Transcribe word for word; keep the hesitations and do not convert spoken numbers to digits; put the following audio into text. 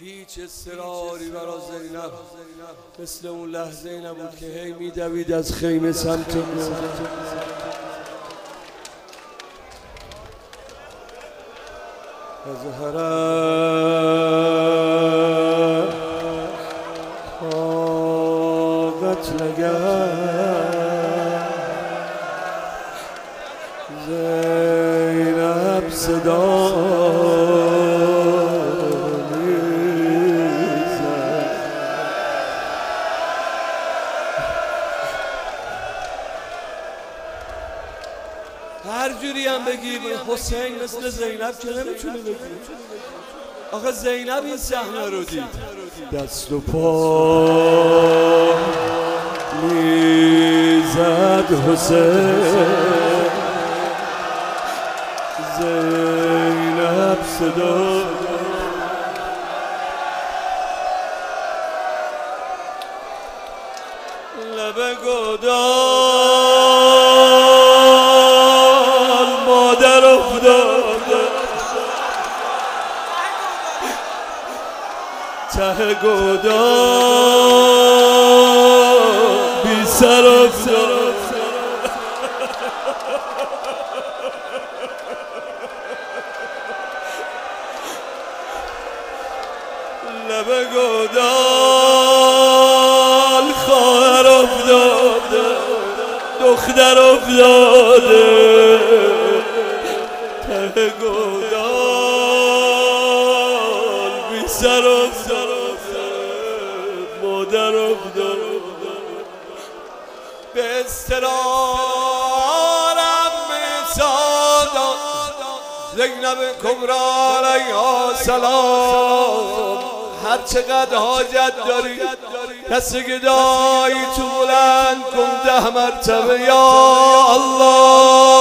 هیچ اصراری برا زینب مثل اون لحظه نبود که هی میدوید از خیمه سمت أزهرت خاقت لگرد زینب صدا میزد. هر جوری هم بگی حسین مثل زینب که نمیتونی بگی. آخه زینب این صحنه رو دید، دست و پا میزد حسین، زینب صدا لب گودال مادر افتاده، ته گودال بی سر افتاده. لب گودال خواهر افتاده، دختر افتاده، ته گودال بی سر افتاده، مادر افتاده. به استرارم میسادم زینب کبری علیها سلام، هر چقدر حاجت داری دست گدایی تو بلند کن ده مرتبه یا الله.